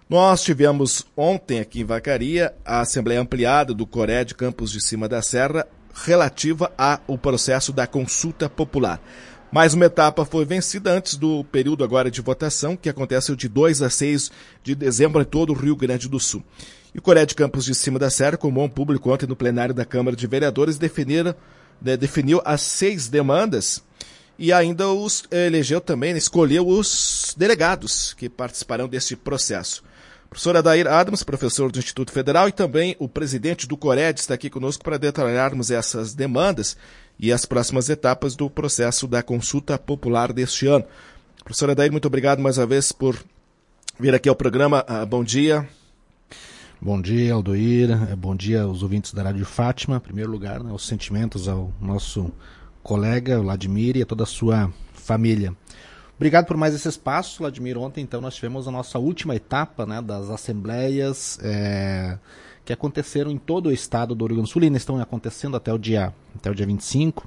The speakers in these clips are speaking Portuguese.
Nós tivemos ontem aqui em Vacaria a Assembleia Ampliada do CORED Campos de Cima da Serra relativa ao processo da consulta popular. Mais uma etapa foi vencida antes do período agora de votação, que acontece de 2 a 6 de dezembro em todo o Rio Grande do Sul. E o CORED Campos de Cima da Serra, com bom público ontem no plenário da Câmara de Vereadores, definiu as 6 demandas e ainda escolheu os delegados que participarão deste processo. O professor Adair Adams, professor do Instituto Federal, e também o presidente do CORED está aqui conosco para detalharmos essas demandas e as próximas etapas do processo da consulta popular deste ano. Professor Adair, muito obrigado mais uma vez por vir aqui ao programa. Bom dia. Bom dia, Aldoir. Bom dia aos ouvintes da Rádio Fátima. Em primeiro lugar, os sentimentos ao nosso colega Vladimir e a toda a sua família. Obrigado por mais esse espaço, Vladimir. Ontem, então, nós tivemos a nossa última etapa, né, das assembleias que aconteceram em todo o estado do Rio Grande do Sul e ainda estão acontecendo até o dia 25,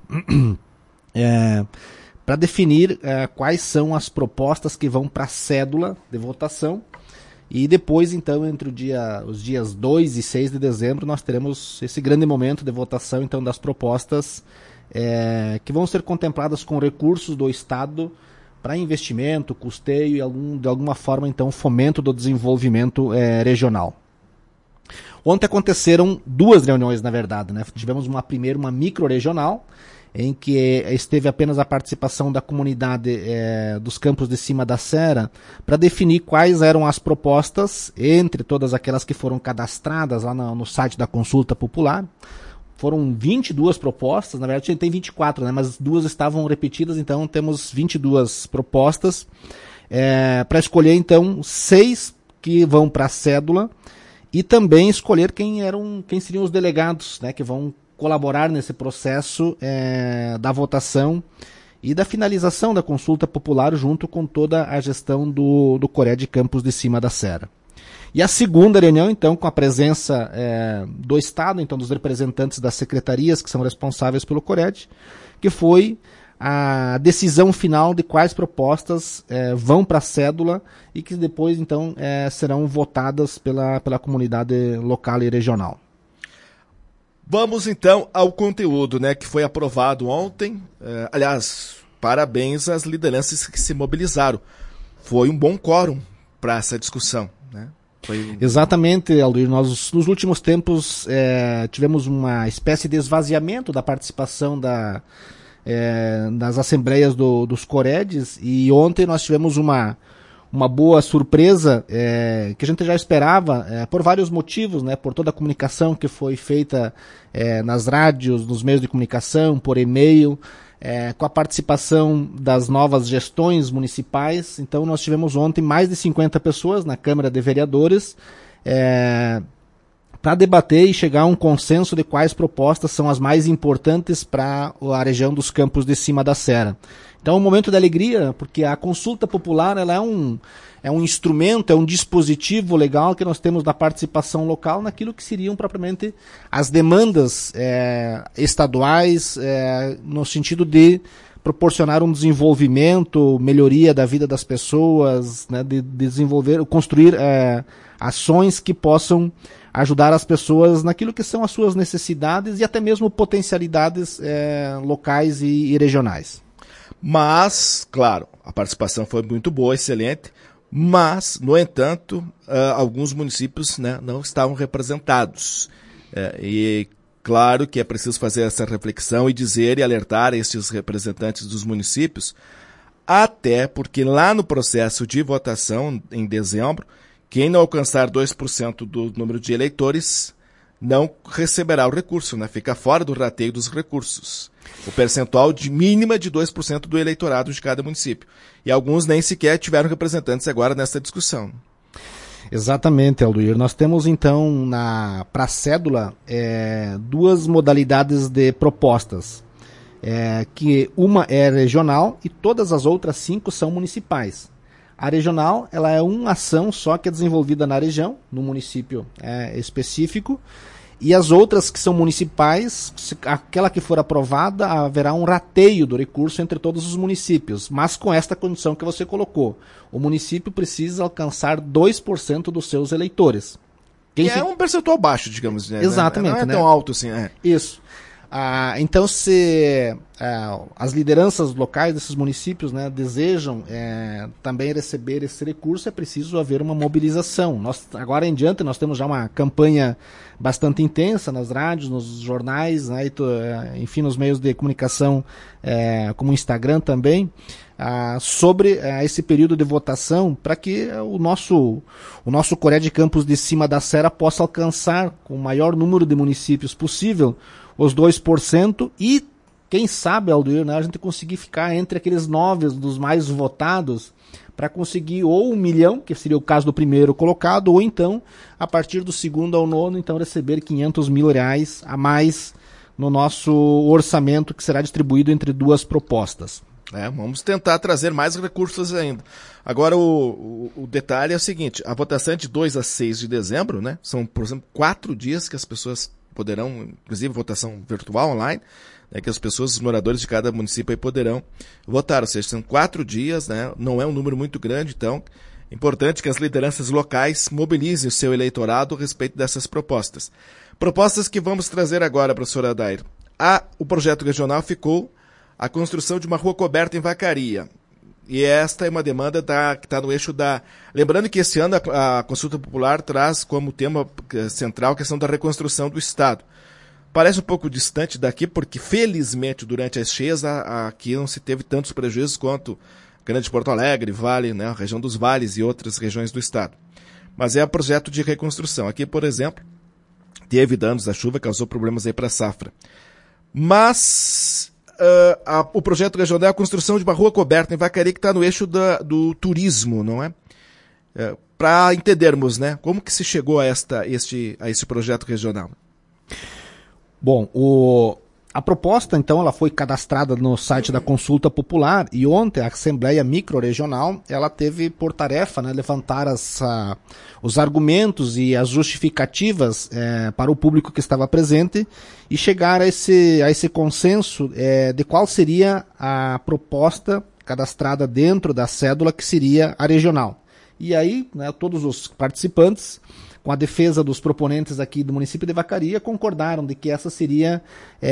para definir quais são as propostas que vão para a cédula de votação. E depois, então, entre os dias 2 e 6 de dezembro, nós teremos esse grande momento de votação, então, das propostas que vão ser contempladas com recursos do Estado para investimento, custeio e de alguma forma, então, fomento do desenvolvimento regional. Ontem aconteceram 2 reuniões, na verdade, né? Tivemos uma micro-regional, em que esteve apenas a participação da comunidade dos Campos de Cima da Serra, para definir quais eram as propostas, entre todas aquelas que foram cadastradas lá no site da Consulta Popular. Foram 22 propostas, na verdade tem 24, né, mas 2 estavam repetidas, então temos 22 propostas, para escolher então 6 que vão para a cédula e também escolher quem seriam os delegados, né, que vão colaborar nesse processo da votação e da finalização da consulta popular junto com toda a gestão do CORED Campos de Cima da Serra. E a segunda reunião, então, com a presença do Estado, então dos representantes das secretarias que são responsáveis pelo CORED, que foi a decisão final de quais propostas vão para a cédula e que depois, então, serão votadas pela comunidade local e regional. Vamos, então, ao conteúdo, né, que foi aprovado ontem. Aliás, parabéns às lideranças que se mobilizaram. Foi um bom quórum para essa discussão, né? Exatamente, Aldir. Nós, nos últimos tempos, tivemos uma espécie de esvaziamento da participação das assembleias dos COREDs, e ontem nós tivemos uma boa surpresa que a gente já esperava por vários motivos, né, por toda a comunicação que foi feita nas rádios, nos meios de comunicação, por e-mail, com a participação das novas gestões municipais. Então nós tivemos ontem mais de 50 pessoas na Câmara de Vereadores para debater e chegar a um consenso de quais propostas são as mais importantes para a região dos Campos de Cima da Serra. Então é um momento de alegria, porque a consulta popular ela é um instrumento, é um dispositivo legal que nós temos da participação local naquilo que seriam propriamente as demandas estaduais, no sentido de proporcionar um desenvolvimento, melhoria da vida das pessoas, né, de desenvolver, construir ações que possam ajudar as pessoas naquilo que são as suas necessidades e até mesmo potencialidades locais e regionais. Mas, claro, a participação foi muito boa, excelente, mas, no entanto, alguns municípios, né, não estavam representados. E claro que é preciso fazer essa reflexão e dizer e alertar estes representantes dos municípios, até porque lá no processo de votação, em dezembro, quem não alcançar 2% do número de eleitores não receberá o recurso, né? Fica fora do rateio dos recursos. O percentual mínima de 2% do eleitorado de cada município. E alguns nem sequer tiveram representantes agora nessa discussão. Exatamente, Aldoir. Nós temos então para a cédula 2 modalidades de propostas. Que uma é regional e todas as outras 5 são municipais. A regional ela é uma ação só que é desenvolvida na região, no município específico, E as outras que são municipais, aquela que for aprovada, haverá um rateio do recurso entre todos os municípios, mas com esta condição que você colocou. O município precisa alcançar 2% dos seus eleitores. É um percentual baixo, digamos. Né? Exatamente. Não é tão alto assim. Isso. Então, se as lideranças locais desses municípios, né, desejam também receber esse recurso, é preciso haver uma mobilização. Agora em diante, nós temos já uma campanha bastante intensa nas rádios, nos jornais, né, enfim, nos meios de comunicação, como o Instagram também, sobre esse período de votação, para que o nosso Coreia de Campos de Cima da Serra possa alcançar com o maior número de municípios possível os 2% e, quem sabe, Aldoir, né, a gente conseguir ficar entre aqueles 9 dos mais votados para conseguir ou 1 milhão, que seria o caso do primeiro colocado, ou então, a partir do segundo ao nono, então receber 500 mil reais a mais no nosso orçamento, que será distribuído entre 2 propostas. Vamos tentar trazer mais recursos ainda. Agora, o detalhe é o seguinte, a votação é de 2 a 6 de dezembro, né? São, por exemplo, 4 dias que as pessoas poderão, inclusive votação virtual online, né, que as pessoas, os moradores de cada município aí poderão votar, ou seja, são 4 dias, né, não é um número muito grande, então é importante que as lideranças locais mobilizem o seu eleitorado a respeito dessas propostas. Propostas que vamos trazer agora, professor Adair. O projeto regional ficou a construção de uma rua coberta em Vacaria. E esta é uma demanda que está no eixo da... Lembrando que esse ano a consulta popular traz como tema central a questão da reconstrução do Estado. Parece um pouco distante daqui, porque felizmente durante as cheias aqui não se teve tantos prejuízos quanto Grande Porto Alegre, Vale, né, a região dos vales e outras regiões do Estado. Mas é um projeto de reconstrução. Aqui, por exemplo, teve danos da chuva, causou problemas aí para a safra. Mas... o projeto regional é a construção de uma rua coberta em Vacaria, que está no eixo do turismo, não é? Para entendermos, né, como que se chegou a esse projeto regional. Bom, a proposta, então, ela foi cadastrada no site da Consulta Popular e ontem a Assembleia Microrregional, ela teve por tarefa, né, levantar os argumentos e as justificativas para o público que estava presente e chegar a esse consenso de qual seria a proposta cadastrada dentro da cédula que seria a regional. E aí, né, todos os participantes, com a defesa dos proponentes aqui do município de Vacaria, concordaram de que essa seria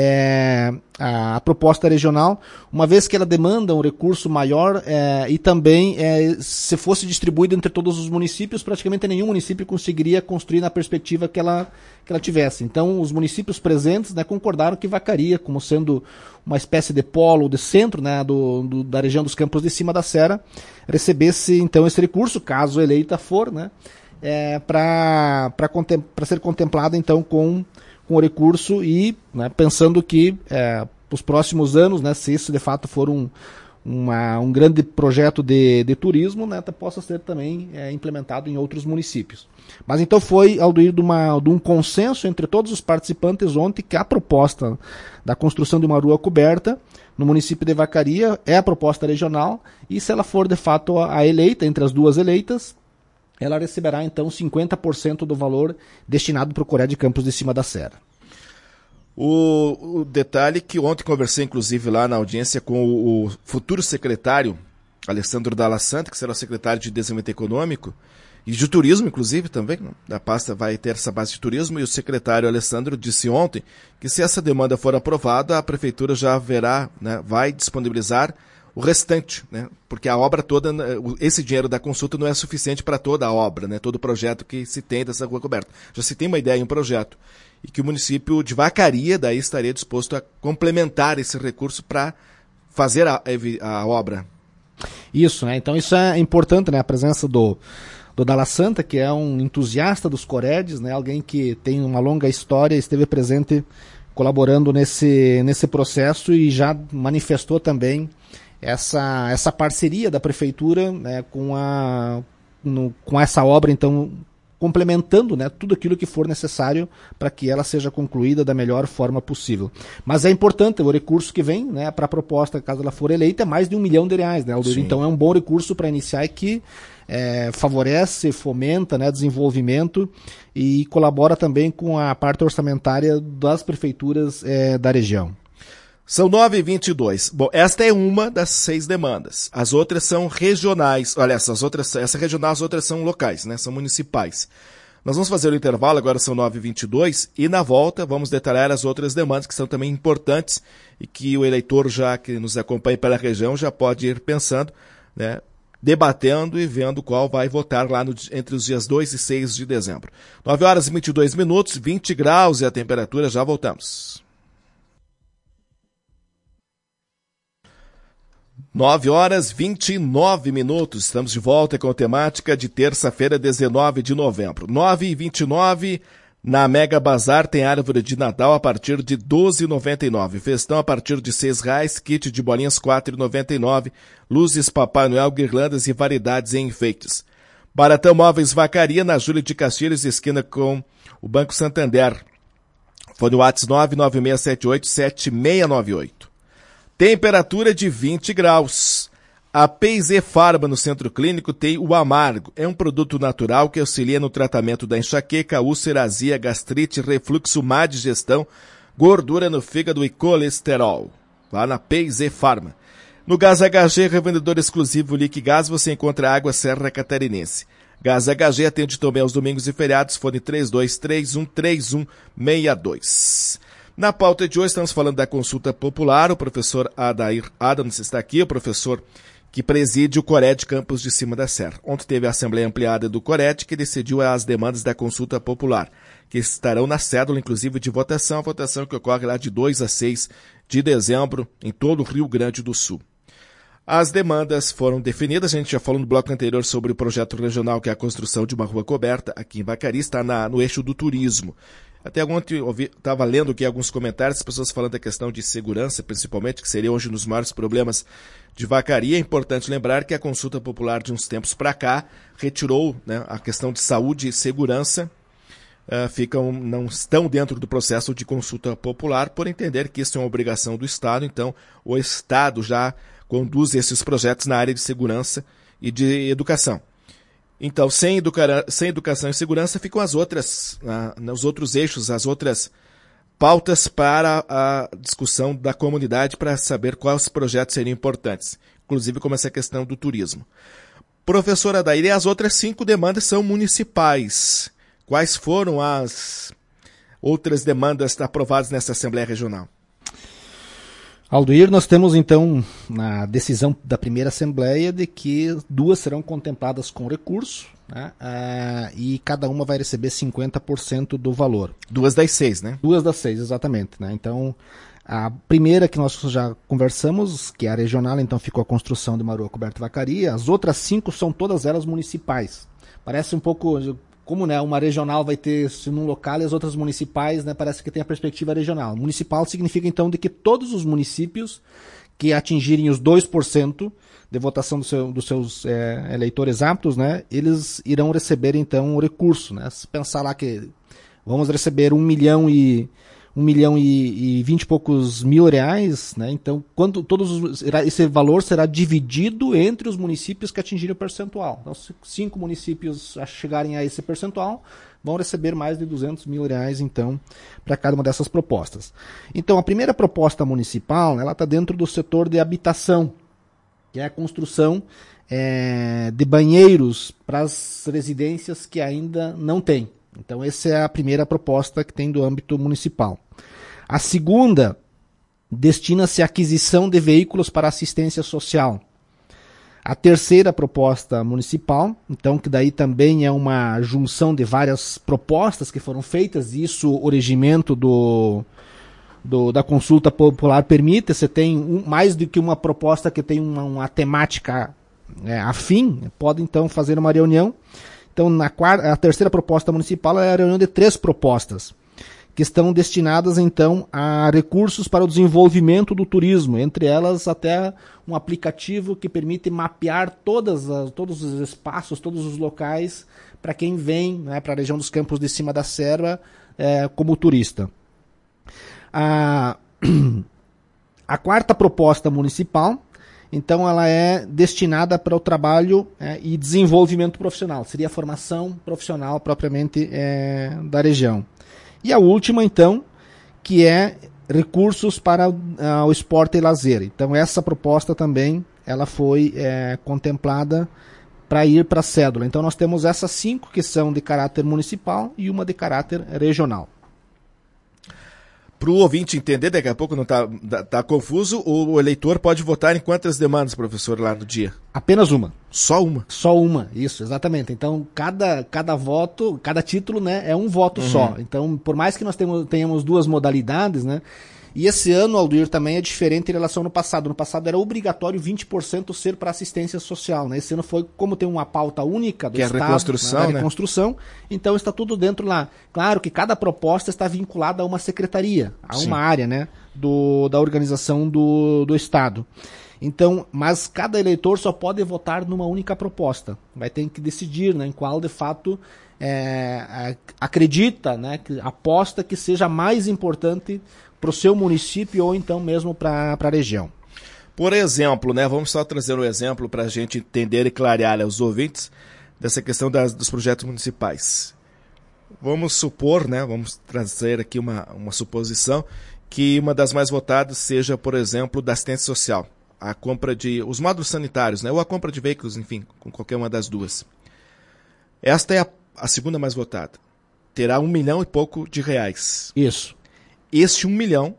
a proposta regional, uma vez que ela demanda um recurso maior e também, se fosse distribuído entre todos os municípios, praticamente nenhum município conseguiria construir na perspectiva que ela tivesse. Então, os municípios presentes, né, concordaram que Vacaria, como sendo uma espécie de polo, de centro, né, da região dos Campos de Cima da Serra, recebesse então esse recurso, caso eleita for, né, para ser contemplada então com o recurso e, né, pensando que os próximos anos, né, se isso de fato for um grande projeto de turismo, né, possa ser também implementado em outros municípios. Mas então foi, Aldoir, de um consenso entre todos os participantes ontem que a proposta da construção de uma rua coberta no município de Vacaria é a proposta regional e, se ela for de fato a eleita, entre as 2 eleitas, ela receberá, então, 50% do valor destinado para o Coreia de Campos de Cima da Serra. O detalhe que ontem conversei, inclusive, lá na audiência com o futuro secretário, Alessandro Dalla Santa, que será o secretário de Desenvolvimento Econômico, e de Turismo, inclusive, também, da pasta vai ter essa base de turismo, e o secretário Alessandro disse ontem que, se essa demanda for aprovada, a prefeitura já haverá, né, vai disponibilizar o restante, né? Porque a obra toda, esse dinheiro da consulta não é suficiente para toda a obra, né? Todo o projeto que se tem dessa rua coberta. Já se tem uma ideia e um projeto. E que o município de Vacaria daí estaria disposto a complementar esse recurso para fazer a obra. Isso, né? Então isso é importante, né? A presença do Dalla Santa, que é um entusiasta dos Coredes, né? Alguém que tem uma longa história, esteve presente colaborando nesse processo e já manifestou também essa parceria da prefeitura, né, com essa obra, então, complementando, né, tudo aquilo que for necessário para que ela seja concluída da melhor forma possível. Mas é importante, o recurso que vem, né, para a proposta, caso ela for eleita, é mais de R$1 milhão, né, então é um bom recurso para iniciar e que favorece, fomenta, né, desenvolvimento e colabora também com a parte orçamentária das prefeituras da região. São 9h22. Bom, esta é uma das 6 demandas. As outras são regionais. Olha, essa regional, as outras são locais, né? São municipais. Nós vamos fazer o intervalo, agora são 9h22, e na volta vamos detalhar as outras demandas que são também importantes e que o eleitor já que nos acompanha pela região já pode ir pensando, né? Debatendo e vendo qual vai votar lá entre os dias 2 e 6 de dezembro. 9h22, 20 graus e a temperatura, já voltamos. 9h29, estamos de volta com a temática de terça-feira, 19 de novembro. 9h29, na Mega Bazar tem árvore de Natal a partir de R$ 12,99. Festão a partir de R$ 6,00, kit de bolinhas R$ 4,99, luzes Papai Noel, guirlandas e variedades em enfeites. Baratão Móveis Vacaria, na Júlio de Castilhos, esquina com o Banco Santander. Fone WhatsApp 996787698. Temperatura de 20 graus. A P&Z Farma no Centro Clínico tem o Amargo. É um produto natural que auxilia no tratamento da enxaqueca, úlcera, azia, gastrite, refluxo, má digestão, gordura no fígado e colesterol. Lá na P&Z Farma. No Gás HG, revendedor exclusivo Liquigás, você encontra água Serra Catarinense. Gás HG atende também aos domingos e feriados. Fone 32313162. Na pauta de hoje estamos falando da consulta popular. O professor Adair Adams está aqui, o professor que preside o CORED Campos de Cima da Serra. Ontem teve a Assembleia Ampliada do CORED que decidiu as demandas da consulta popular, que estarão na cédula, inclusive, de votação, a votação que ocorre lá de 2 a 6 de dezembro em todo o Rio Grande do Sul. As demandas foram definidas, a gente já falou no bloco anterior sobre o projeto regional, que é a construção de uma rua coberta aqui em Vacaria, está no eixo do turismo. Até ontem estava lendo aqui alguns comentários, as pessoas falando da questão de segurança, principalmente, que seria hoje um dos maiores problemas de Vacaria. É importante lembrar que a consulta popular de uns tempos para cá retirou, né, a questão de saúde e segurança, não estão dentro do processo de consulta popular, por entender que isso é uma obrigação do Estado. Então o Estado já conduz esses projetos na área de segurança e de educação. Então, sem educação e segurança, ficam os outros eixos, as outras pautas para a discussão da comunidade para saber quais projetos seriam importantes, inclusive como essa questão do turismo. Professor Adair, e as outras 5 demandas são municipais. Quais foram as outras demandas aprovadas nessa Assembleia Regional? Aldoir, nós temos então na decisão da primeira Assembleia de que 2 serão contempladas com recurso, né, e cada uma vai receber 50% do valor. 2 das 6, né? 2 das 6, exatamente. Né? Então, a primeira que nós já conversamos, que é a regional, então ficou a construção de uma rua coberta Vacaria. As outras 5 são todas elas municipais. Parece um pouco... Como, né, uma regional vai ter num local e as outras municipais, né, parece que tem a perspectiva regional. Municipal significa, então, de que todos os municípios que atingirem os 2% de votação dos seus eleitores aptos, né, eles irão receber, então, o recurso. Né? Se pensar lá que vamos receber 1 milhão e 20 e poucos mil reais, né? Então, esse valor será dividido entre os municípios que atingirem o percentual. Então, se 5 municípios chegarem a esse percentual, vão receber mais de 200 mil reais, então, para cada uma dessas propostas. Então, a primeira proposta municipal, ela está dentro do setor de habitação, que é a construção de banheiros para as residências que ainda não têm. Então, essa é a primeira proposta que tem do âmbito municipal. A segunda destina-se à aquisição de veículos para assistência social. A terceira proposta municipal, então, que daí também é uma junção de várias propostas que foram feitas, e isso o regimento da consulta popular permite. Você tem mais do que uma proposta que tem uma temática afim, pode então fazer uma reunião. Então, a terceira proposta municipal é a reunião de 3 propostas, que estão destinadas, então, a recursos para o desenvolvimento do turismo, entre elas até um aplicativo que permite mapear todos os espaços, todos os locais, para quem vem, né, para a região dos Campos de Cima da Serra como turista. A quarta proposta municipal então ela é destinada para o trabalho e desenvolvimento profissional. Seria a formação profissional propriamente da região. E a última, então, que é recursos para o esporte e lazer. Então essa proposta também ela foi contemplada para ir para a cédula. Então nós temos essas 5 que são de caráter municipal e uma de caráter regional. Para o ouvinte entender, daqui a pouco não tá confuso, o eleitor pode votar em quantas demandas, professor, lá no dia? Apenas uma. Só uma? Só uma, isso, exatamente. Então, cada voto, cada título, né, é um voto só. Então, por mais que nós tenhamos 2 modalidades, né, e esse ano, Aldir, também é diferente em relação ao passado. No passado era obrigatório 20% ser para assistência social, né? Esse ano foi, como tem uma pauta única do Estado, reconstrução, né? Reconstrução, então está tudo dentro lá. Claro que cada proposta está vinculada a uma secretaria, a uma área, né, da organização do Estado. Então, mas cada eleitor só pode votar numa única proposta. Vai ter que decidir, né, em qual de fato acredita, né, que aposta que seja mais importante para o seu município ou então mesmo para a região. Por exemplo, né, vamos só trazer um exemplo para a gente entender e clarear aos ouvintes dessa questão dos projetos municipais. Vamos supor, né, vamos trazer aqui uma suposição, que uma das mais votadas seja, por exemplo, da assistência social. A compra de os módulos sanitários, né, ou a compra de veículos, enfim, com qualquer uma das duas. Esta é a segunda mais votada. Terá 1 milhão e pouco de reais. Isso. Este 1 milhão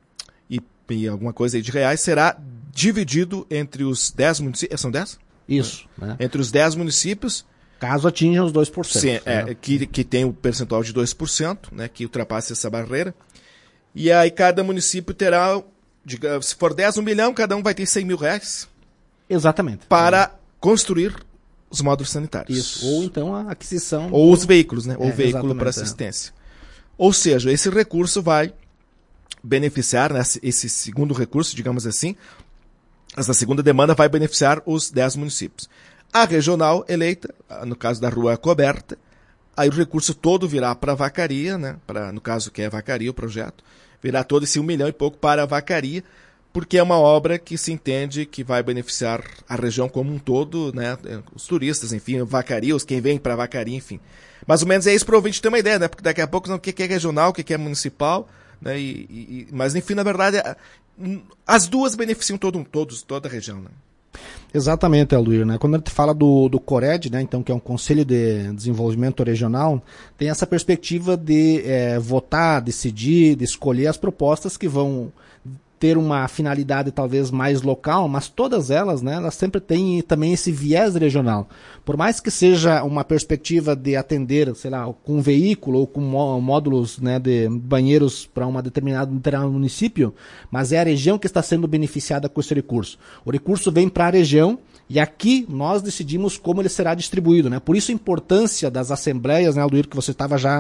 e alguma coisa aí de reais será dividido entre os 10 municípios. São 10? Isso. Né? Entre os 10 municípios. Caso atinjam os 2%. Sim, né? que tem o percentual de 2%, né, que ultrapasse essa barreira. E aí cada município terá, se for 10, 1 milhão, cada um vai ter 100 mil reais. Exatamente. Para construir os módulos sanitários. Isso. Ou então a aquisição. Ou os veículos, né? Ou veículo para exatamente, assistência. Ou seja, esse recurso vai beneficiar, né, esse segundo recurso, digamos assim, essa segunda demanda vai beneficiar os 10 municípios. A regional eleita, no caso da Rua Coberta, aí o recurso todo virá para a Vacaria, né, no caso que é a Vacaria o projeto, virá todo esse 1 milhão e pouco para a Vacaria, porque é uma obra que se entende que vai beneficiar a região como um todo, né, os turistas, enfim, Vacaria, quem vem para a Vacaria, enfim. Mais ou menos é isso para o ouvinte ter uma ideia, né? Porque daqui a pouco, o que é regional, o que é municipal, né? Mas, enfim, na verdade, as duas beneficiam toda a região, né? Exatamente, Alduir, né? Quando a gente fala do CORED, né, então, que é um Conselho de Desenvolvimento Regional, tem essa perspectiva de votar, decidir, de escolher as propostas que vão ter uma finalidade talvez mais local, mas todas elas, né, elas sempre têm também esse viés regional. Por mais que seja uma perspectiva de atender, sei lá, com um veículo ou com módulos, né, de banheiros para um determinado município, mas é a região que está sendo beneficiada com esse recurso. O recurso vem para a região e aqui nós decidimos como ele será distribuído, né? Por isso a importância das assembleias, né, Alduir, que você estava já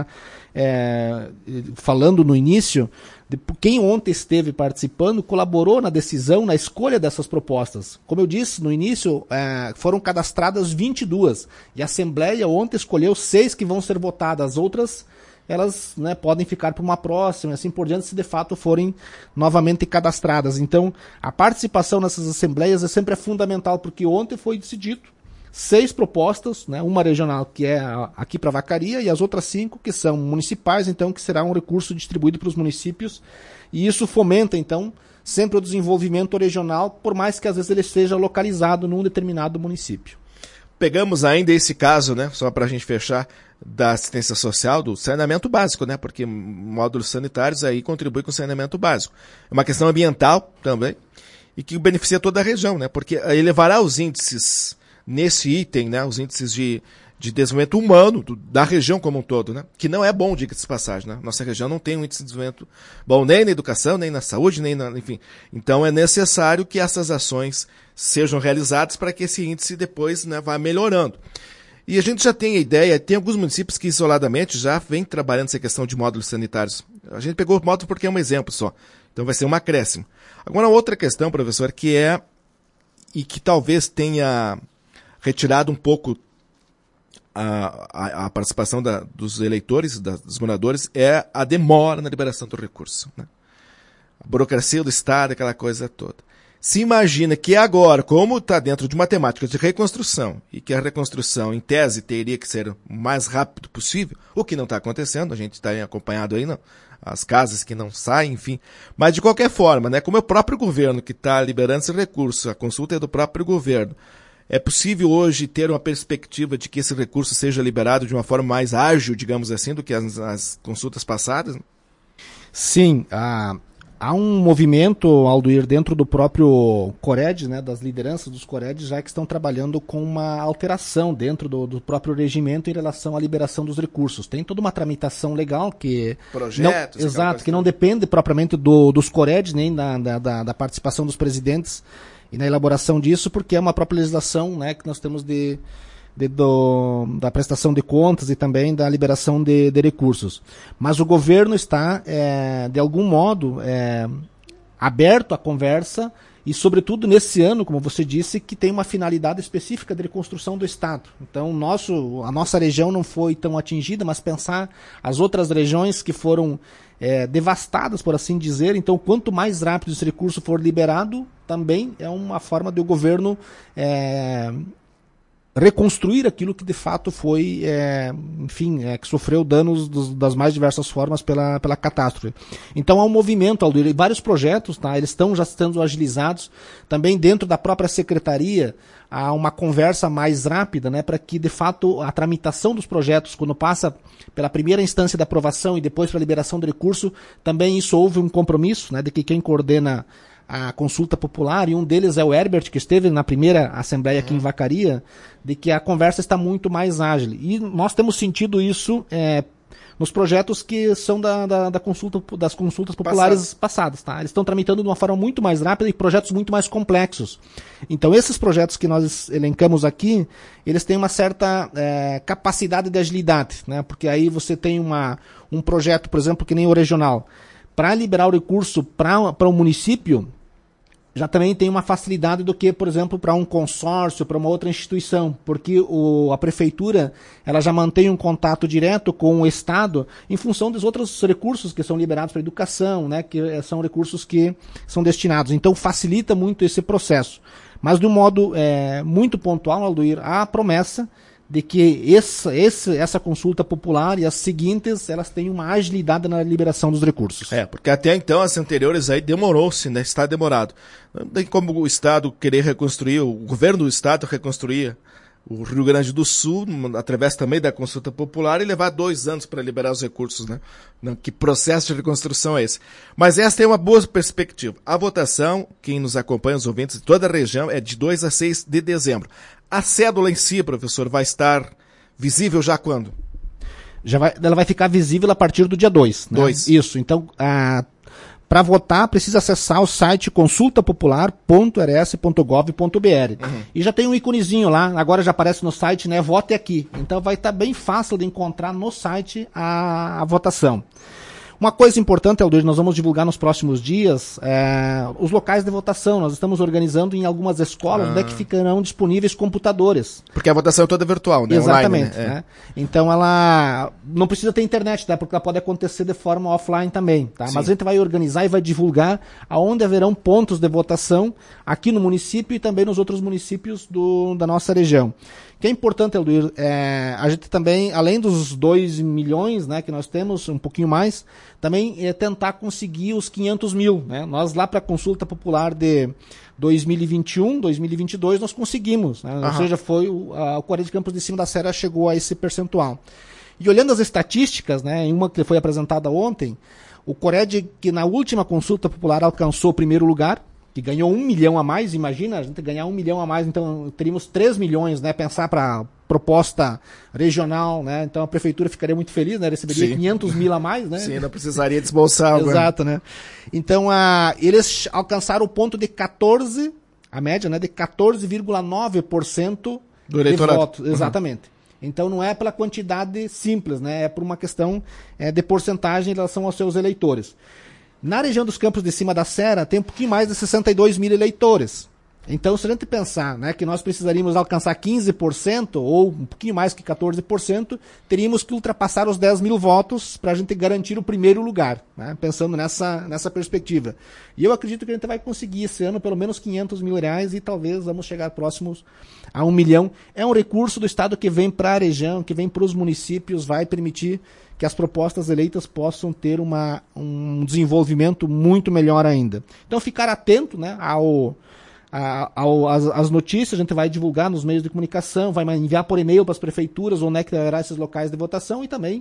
falando no início, de quem ontem esteve participando colaborou na decisão, na escolha dessas propostas. Como eu disse no início, foram cadastradas 22 e a Assembleia ontem escolheu 6 que vão ser votadas. As outras, elas, né, podem ficar para uma próxima, assim por diante, se de fato forem novamente cadastradas. Então, a participação nessas assembleias sempre é fundamental, porque ontem foi decidido 6 propostas, né, uma regional que é aqui para a Vacaria e as outras 5 que são municipais, então que será um recurso distribuído para os municípios, e isso fomenta então sempre o desenvolvimento regional, por mais que às vezes ele esteja localizado num determinado município. Pegamos ainda esse caso, né, só para a gente fechar, da assistência social, do saneamento básico, né, porque módulos sanitários aí contribuem com o saneamento básico. É uma questão ambiental também, e que beneficia toda a região, né, porque elevará os índices nesse item, né, os índices de desenvolvimento humano da região como um todo, né, que não é bom, diga-se de passagem, né, nossa região não tem um índice de desenvolvimento bom nem na educação, nem na saúde, enfim. Então é necessário que essas ações sejam realizadas para que esse índice depois, né, vá melhorando. E a gente já tem a ideia, tem alguns municípios que isoladamente já vêm trabalhando essa questão de módulos sanitários. A gente pegou o módulo porque é um exemplo só, então vai ser um acréscimo. Agora outra questão, professor, que é, e que talvez tenha retirado um pouco a participação dos eleitores, dos moradores, é a demora na liberação do recurso, né? A burocracia do Estado, aquela coisa toda. Se imagina que agora, como está dentro de uma temática de reconstrução, e que a reconstrução, em tese, teria que ser o mais rápido possível, o que não está acontecendo, a gente está acompanhado aí, não, as casas que não saem, enfim. Mas, de qualquer forma, né, como é o próprio governo que está liberando esse recurso, a consulta é do próprio governo, é possível hoje ter uma perspectiva de que esse recurso seja liberado de uma forma mais ágil, digamos assim, do que as consultas passadas? Sim, há um movimento, Alduir, dentro do próprio Cored, né, das lideranças dos Cored, já que estão trabalhando com uma alteração dentro do próprio regimento em relação à liberação dos recursos. Tem toda uma tramitação legal que... Projetos. Exato, que não depende propriamente dos Cored, nem da participação dos presidentes e na elaboração disso, porque é uma própria legislação, né, que nós temos da prestação de contas e também da liberação de recursos. Mas o governo está, de algum modo, aberto à conversa e, sobretudo, nesse ano, como você disse, que tem uma finalidade específica de reconstrução do Estado. Então, a nossa região não foi tão atingida, mas pensar as outras regiões que foram devastadas, por assim dizer. Então, quanto mais rápido esse recurso for liberado, também é uma forma do governo reconstruir aquilo que de fato foi, que sofreu danos das mais diversas formas pela catástrofe. Então há um movimento, Aldir, vários projetos, tá? Eles estão já sendo agilizados, também dentro da própria secretaria há uma conversa mais rápida, né, para que de fato a tramitação dos projetos, quando passa pela primeira instância de aprovação e depois para a liberação do recurso, também isso houve um compromisso, né, de que quem coordena a consulta popular, e um deles é o Herbert, que esteve na primeira assembleia aqui em Vacaria, de que a conversa está muito mais ágil. E nós temos sentido isso nos projetos que são das consultas populares passadas. Tá? Eles estão tramitando de uma forma muito mais rápida e projetos muito mais complexos. Então, esses projetos que nós elencamos aqui, eles têm uma certa capacidade de agilidade, né? Porque aí você tem um projeto, por exemplo, que nem o regional. Para liberar o recurso para o município, já também tem uma facilidade do que, por exemplo, para um consórcio, para uma outra instituição, porque a prefeitura ela já mantém um contato direto com o Estado em função dos outros recursos que são liberados para a educação, né, que são recursos que são destinados. Então facilita muito esse processo. Mas de um modo muito pontual, Alduir, há a promessa de que essa consulta popular e as seguintes, elas têm uma agilidade na liberação dos recursos. Porque até então as anteriores aí demorou-se, né? Está demorado. Não tem como o Estado querer reconstruir, o governo do Estado reconstruir o Rio Grande do Sul, através também da consulta popular, e levar 2 anos para liberar os recursos, né? Que processo de reconstrução é esse? Mas essa tem uma boa perspectiva. A votação, quem nos acompanha, os ouvintes de toda a região, é de 2 a 6 de dezembro. A cédula em si, professor, vai estar visível já quando? Ela vai ficar visível a partir do dia 2. Né? 2. Isso. Então, para votar, precisa acessar o site consultapopular.rs.gov.br. E já tem um iconezinho lá, agora já aparece no site, né? Vote aqui. Então vai estar bem fácil de encontrar no site a votação. Uma coisa importante, Aldir, nós vamos divulgar nos próximos dias os locais de votação. Nós estamos organizando em algumas escolas onde é que ficarão disponíveis computadores. Porque a votação é toda virtual, né? Exatamente. Online, né? Então ela não precisa ter internet, tá? Porque ela pode acontecer de forma offline também. Tá? Mas a gente vai organizar e vai divulgar aonde haverão pontos de votação aqui no município e também nos outros municípios da nossa região. O que é importante, Aldir, a gente também, além dos 2 milhões, né, que nós temos, um pouquinho mais, também tentar conseguir os 500 mil. Né? Nós lá para a consulta popular de 2021, 2022, nós conseguimos. Né? Ou seja, o Cored de Campos de Cima da Serra chegou a esse percentual. E olhando as estatísticas, né, em uma que foi apresentada ontem, o Cored, que na última consulta popular alcançou o primeiro lugar, que ganhou 1 milhão a mais, imagina, a gente ganhar 1 milhão a mais, então teríamos 3 milhões, né, pensar para proposta regional, né, então a prefeitura ficaria muito feliz, né, receberia 500 mil a mais, né. Sim, não precisaria desbolsar algo. Exato, né. Então, eles alcançaram o ponto de 14, a média, né, de 14,9% do eleitorado. De votos, exatamente. Então não é pela quantidade simples, né, é por uma questão de porcentagem em relação aos seus eleitores. Na região dos Campos de Cima da Serra tem um pouquinho mais de 62 mil eleitores. Então, se a gente pensar, né, que nós precisaríamos alcançar 15% ou um pouquinho mais que 14%, teríamos que ultrapassar os 10 mil votos para a gente garantir o primeiro lugar, né, pensando nessa perspectiva. E eu acredito que a gente vai conseguir esse ano pelo menos R$500 mil e talvez vamos chegar próximos a 1 milhão. É um recurso do Estado que vem para a região, que vem para os municípios, vai permitir que as propostas eleitas possam ter um desenvolvimento muito melhor ainda. Então, ficar atento, né, as notícias, a gente vai divulgar nos meios de comunicação, vai enviar por e-mail para as prefeituras onde é que haverá esses locais de votação e também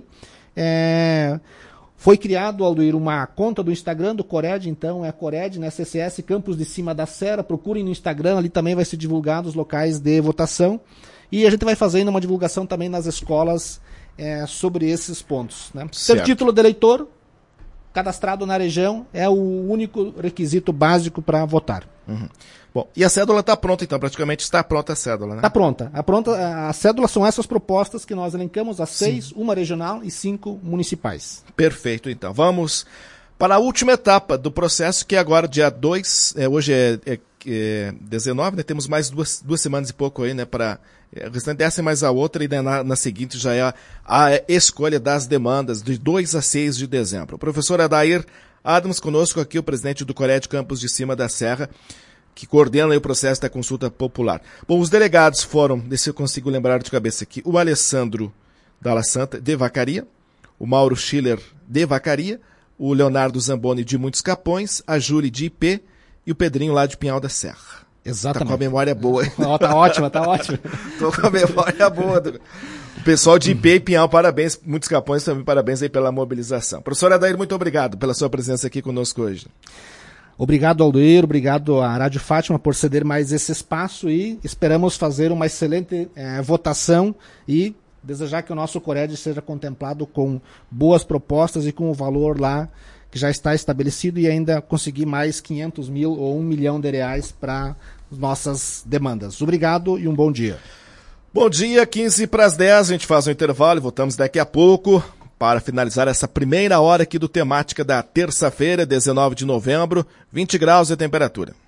foi criado, Aldoir, uma conta do Instagram do Cored, então é a Cored, né, CCS Campos de Cima da Serra, procurem no Instagram, ali também vai ser divulgado os locais de votação e a gente vai fazendo uma divulgação também nas escolas sobre esses pontos, né? Ter título de eleitor cadastrado na região é o único requisito básico para votar. Uhum. Bom, e a cédula está pronta, então, praticamente está pronta a cédula, né? Está pronta. A cédula são essas propostas que nós elencamos, as 6, uma regional e 5 municipais. Perfeito, então. Vamos para a última etapa do processo, que é agora dia 2, hoje é 19, né? Temos mais duas semanas e pouco aí, né, para o restante dessa e mais a outra, e na seguinte já é a escolha das demandas de 2 a 6 de dezembro. O professor Adair Adams conosco aqui, o presidente do Cored Campos de Cima da Serra, que coordena aí o processo da consulta popular. Bom, os delegados foram, se eu consigo lembrar de cabeça aqui, o Alessandro Dalla Santa, de Vacaria, o Mauro Schiller, de Vacaria, o Leonardo Zamboni, de Muitos Capões, a Júlia, de IP, e o Pedrinho, lá de Pinhal da Serra. Exatamente. Tá com a memória boa. Tá ótima, tá ótimo. Tô com a memória boa. O pessoal de IP e Pinhal, parabéns. Muitos Capões também, parabéns aí pela mobilização. Professor Adair, muito obrigado pela sua presença aqui conosco hoje. Obrigado, Aldoir, obrigado à Rádio Fátima por ceder mais esse espaço e esperamos fazer uma excelente votação e desejar que o nosso Cored seja contemplado com boas propostas e com o valor lá que já está estabelecido e ainda conseguir mais 500 mil ou 1 milhão de reais para nossas demandas. Obrigado e um bom dia. Bom dia, 15 para as 10, a gente faz um intervalo e voltamos daqui a pouco para finalizar essa primeira hora aqui do Temática da terça-feira, 19 de novembro, 20 graus de temperatura.